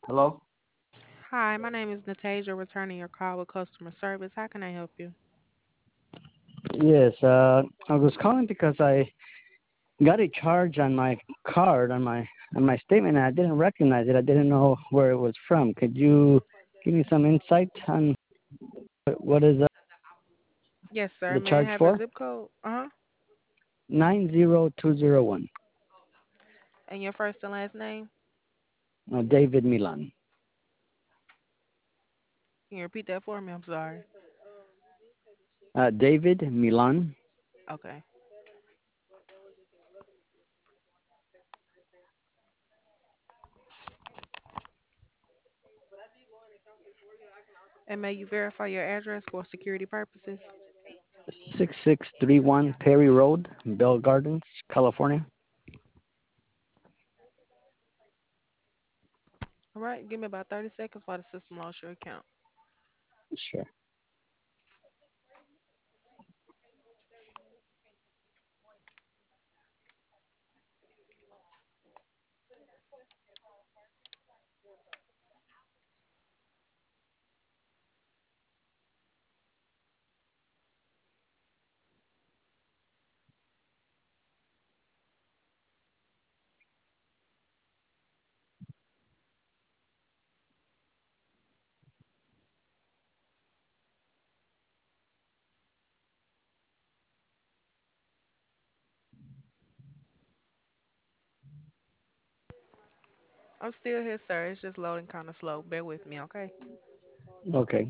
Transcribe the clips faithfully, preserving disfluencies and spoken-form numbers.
Hello? Hi, my name is Natasia, returning your call with customer service. How can I help you? Yes, uh, I was calling because I got a charge on my card on my on my statement, and I didn't recognize it. I didn't know where it was from. Could you give me some insight on what is uh, Yes, sir. the May I charge have your for? zip code? Uh huh. Nine zero two zero one. And your first and last name? Uh, David Milan. Can you repeat that for me? I'm sorry. Uh, David Milan. Okay. And may you verify your address for security purposes? Six six three one Perry Road, Bell Gardens, California. All right. Give me about thirty seconds while the system loads your account. Sure. I'm still here, sir. It's just loading kind of slow. Bear with me, okay? Okay.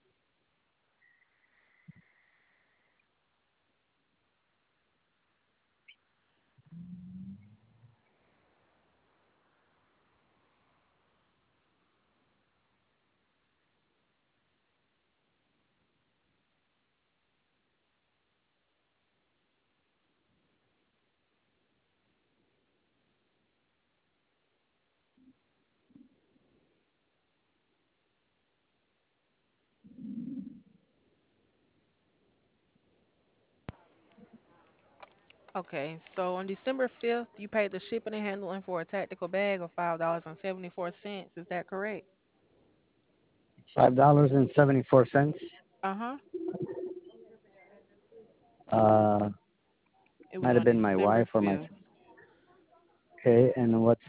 Okay. So on December fifth, you paid the shipping and handling for a tactical bag of five dollars and seventy-four cents. Is that correct? Five dollars and seventy four cents. Uh huh. Uh, It was might have on been my December wife or my. fifth. Okay, and what's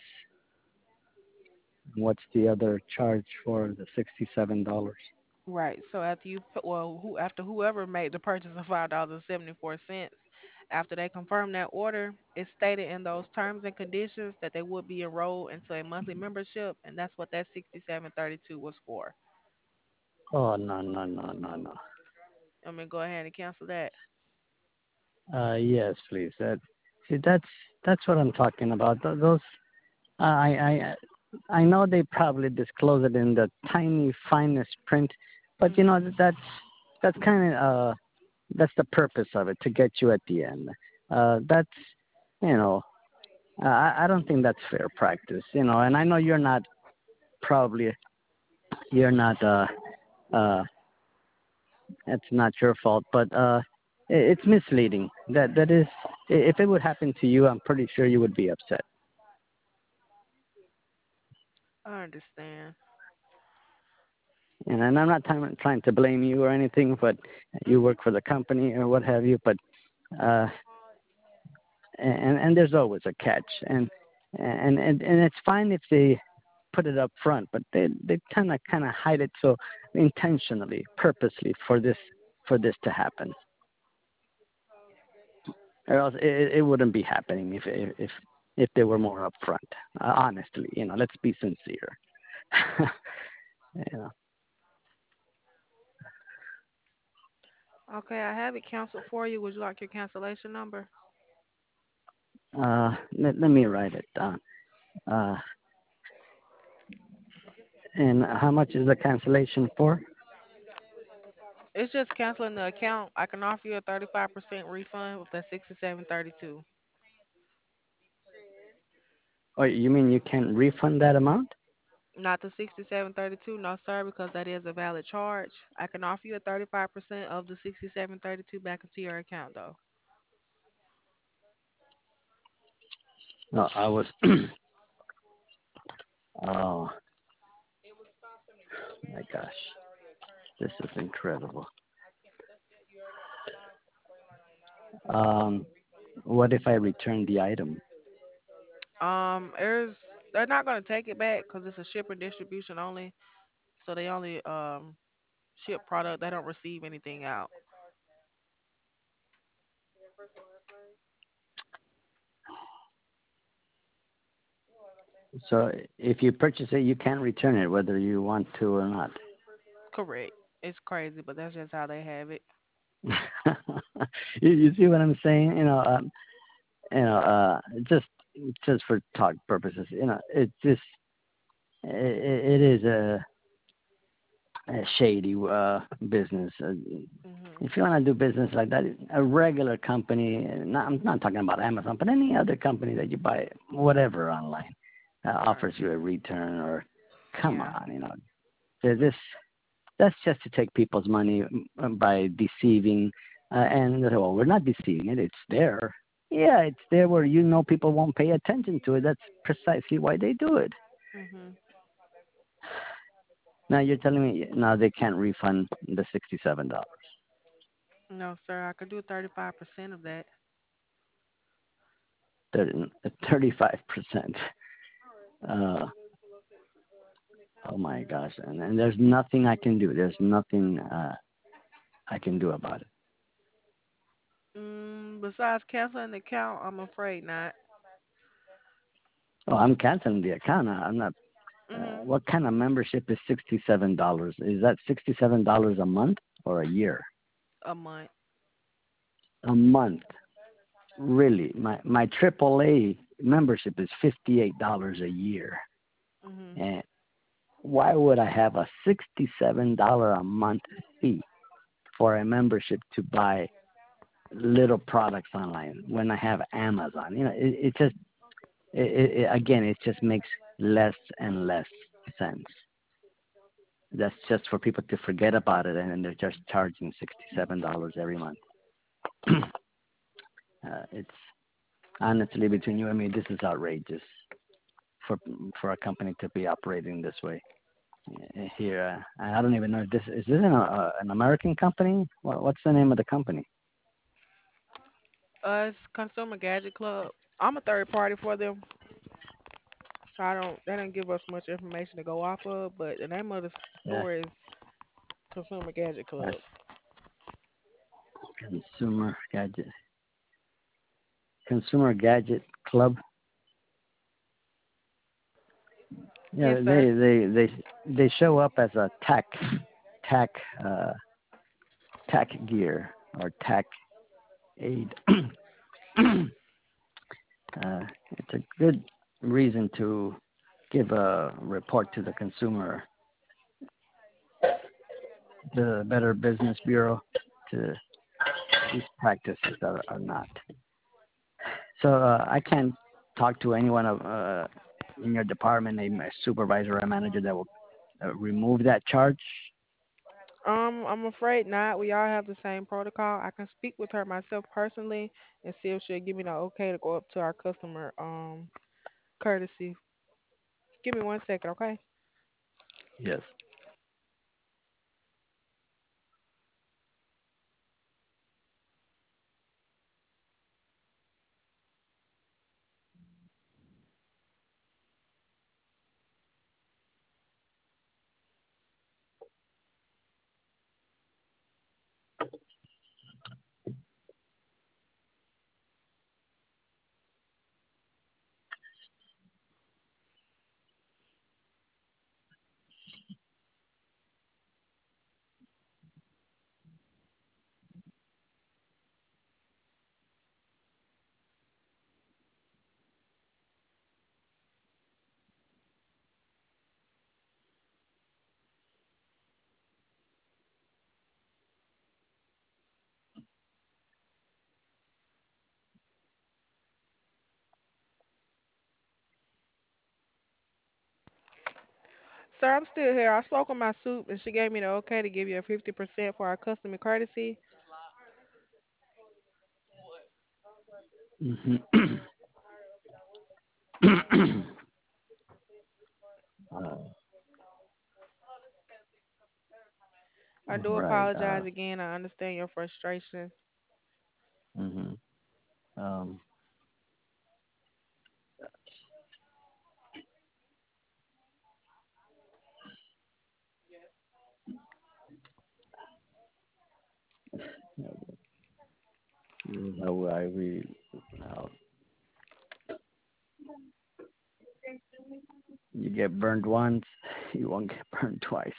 what's the other charge for the sixty-seven dollars? Right. So after you put, well, who after whoever made the purchase of five dollars and seventy four cents, after they confirmed that order, it's stated in those terms and conditions that they would be enrolled into a monthly membership, and that's what that sixty seven thirty two was for. Oh, no, no, no, no, no. I'm gonna go ahead and cancel that. Uh, yes, please. Uh, see, that's that's what I'm talking about. Th- Those uh, I I I know they probably disclose it in the tiny finest print, but you know Mhm. that's that's kind of uh that's the purpose of it to get you at the end. Uh, that's you know uh, I I don't think that's fair practice. You know, and I know you're not probably you're not uh uh It's not your fault, but uh, it's misleading. That that is, if it would happen to you, I'm pretty sure you would be upset. I understand. And, and I'm not trying trying to blame you or anything, but you Mhm. work for the company or what have you. But uh, and and there's always a catch, and and and and it's fine if they put it up front, but they they kind of kind of hide it so intentionally, purposely for this for this to happen, or else it, it wouldn't be happening if if if they were more upfront. Uh, honestly, you know, let's be sincere. you know, Okay, I have it canceled for you. Would you like your cancellation number? uh, let, let me write it down. Uh, and how much is the cancellation for? It's just canceling the account. I can offer you a thirty five percent refund with that sixty seven thirty two. Oh, you mean you can refund that amount? Not the sixty-seven thirty-two, no sir, because that is a valid charge. I can offer you a thirty-five percent of the sixty-seven thirty-two back into your account though. No, I was. oh. my gosh, this is incredible. Um, what if I return the item? Um, there's they're not gonna take it back because it's a shipper distribution only, so they only um ship product. They don't receive anything out. So if you purchase it, you can't return it whether you want to or not. Correct. It's crazy, but that's just how they have it. you, you see what I'm saying? You know, um, you know, uh, just just for talk purposes, you know, it just it, it is a, a shady uh, business. Uh, Mhm. if you want to do business like that, a regular company, not, I'm not talking about Amazon, but any other company that you buy whatever online uh, Right. offers you a return or come Yeah. on, you know, this that's just to take people's money um, by deceiving. Uh, and they say, well, we're not deceiving it; it's there. Yeah, it's there where you know people won't pay attention to it. That's precisely why they do it. Mhm. Now you're telling me now they can't refund the sixty-seven dollars, No, sir. I could do thirty-five percent of that. thirty-five percent. Uh, oh my gosh! And, and there's nothing I can do. There's nothing uh, I can do about it. Mm, besides canceling the account, I'm afraid not. Oh, I'm canceling the account. I'm not. Uh, Mhm. what kind of membership is sixty-seven dollars? Is that sixty-seven dollars a month or a year? A month. A month. Really? My my triple A membership is fifty-eight dollars a year. Mhm. And why would I have a sixty-seven dollars a month fee for a membership to buy little products online when I have Amazon? You know, it, it just it, it, again, it just makes less and less sense. That's just for people to forget about it, and then they're just charging sixty-seven dollars every month. uh, it's honestly between you and me, this is outrageous for for a company to be operating this way. Uh, Here, uh, I don't even know if this is this an, uh, an American company. What, what's the name of the company? Us Consumer Gadget Club. I'm a third party for them, so I don't. They don't give us much information to go off of. But the name of the Yeah, store is Consumer Gadget that's Club. Consumer Gadget Consumer Gadget Club. Yes, Yeah, sir. they they they they show up as a tack tack uh, tack gear or tack aid. Uh, it's a good reason to give a report to the consumer, the Better Business Bureau, to these practices that are not. So uh, I can't talk to anyone of, uh, in your department, a supervisor or a manager that will uh, remove that charge. Um, I'm afraid not. We all have the same protocol. I can speak with her myself personally and see if she'll give me the okay to go up to our customer um courtesy. Give me one second, okay? Yes. Sir, I'm still here. I spoke with my soup and she gave me the okay to give you a fifty percent for our customer courtesy. Hmm. uh, I do Right. Uh, apologize again. I understand your frustration. hmm um, this is how I read. Uh, you get burned once, you won't get burned twice.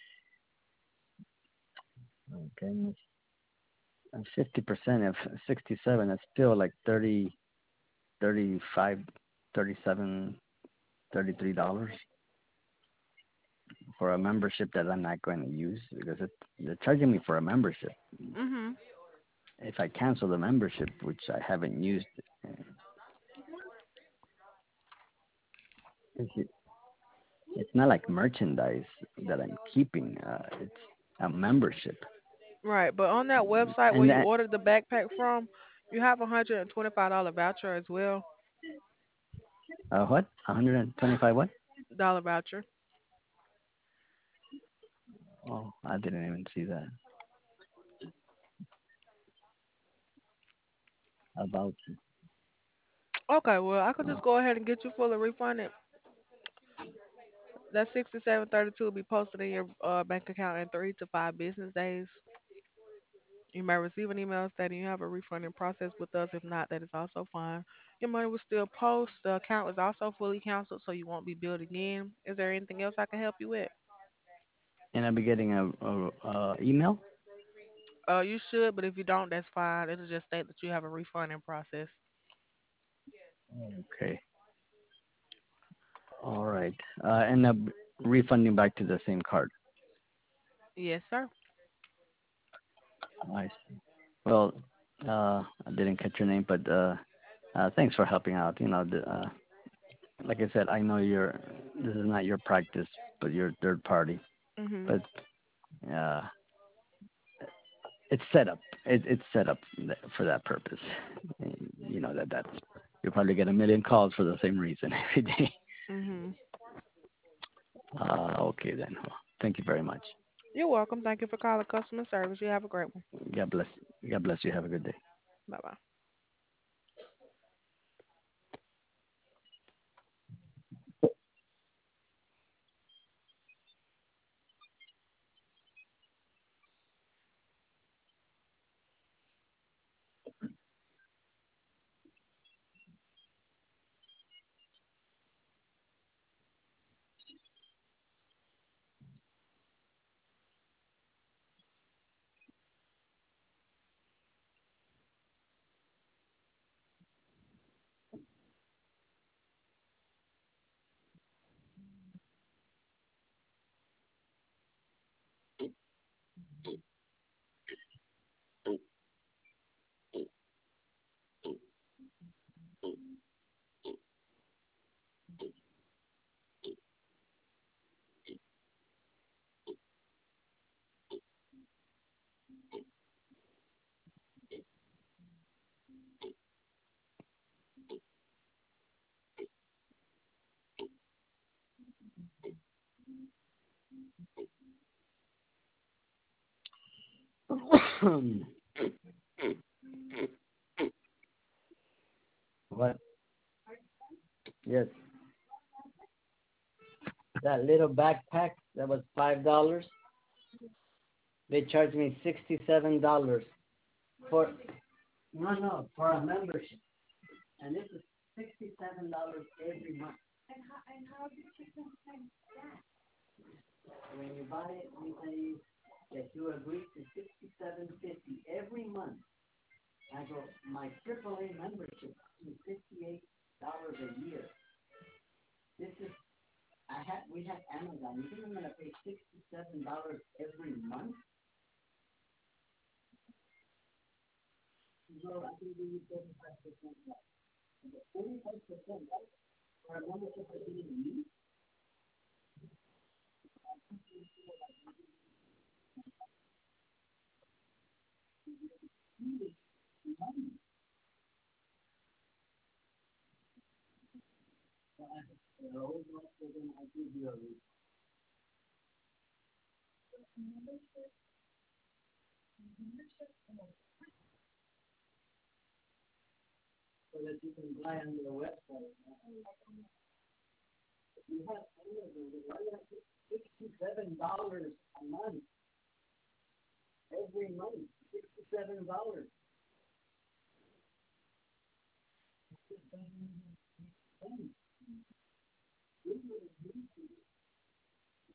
Okay. And fifty percent of sixty-seven is still like thirty, thirty-five, thirty-seven, thirty-three dollars for a membership that I'm not going to use because it, they're charging me for a membership. Mhm. If I cancel the membership, which I haven't used, it's, it's not like merchandise that I'm keeping. Uh, it's a membership, Right, but on that website where and you that ordered the backpack from, you have a hundred and twenty-five dollar voucher as well. uh, what? one hundred twenty-five what? Dollar voucher. Oh, I didn't even see that. About Okay, well I could oh, just go ahead and get you fully refunded. That sixty-seven thirty-two will be posted in your uh, bank account in three to five business days. You may receive an email stating you have a refunding process with us. If not, that is also fine. Your money will still post. The account is also fully canceled, so you won't be billed again. Is there anything else I can help you with? and I'll be getting a, a, a email. Uh, you should, but if you don't, that's fine. It'll just state that you have a refunding process. Okay. All right. Uh, and uh, refunding back to the same card. Yes, sir. I see. Well, uh, I didn't catch your name, but uh, uh, thanks for helping out. You know, the, uh, like I said, I know you're. This is not your practice, but you're third party. Mhm. But uh, it's set up. It, it's set up for that purpose. You know that that's. You'll probably get a million calls for the same reason every day. Mhm. Uh, okay then. Well, thank you very much. You're welcome. Thank you for calling customer service. You have a great one. God bless. God bless you. Have a good day. Bye bye. What? Yes. That little backpack that was five dollars. They charged me sixty-seven dollars for no, no, for a membership, and this is sixty-seven dollars every month. When you buy it, we say that you agree to sixty-seven fifty every month. I go, my triple A membership is fifty-eight dollars a year. This is I had we had Amazon. You think I'm gonna pay sixty-seven dollars every month? No, I can give you thirty-five percent less. thirty-five percent less for a membership I didn't use. that you can buy on their website. You have Amazon, why you have sixty-seven dollars a month, every month, sixty-seven dollars.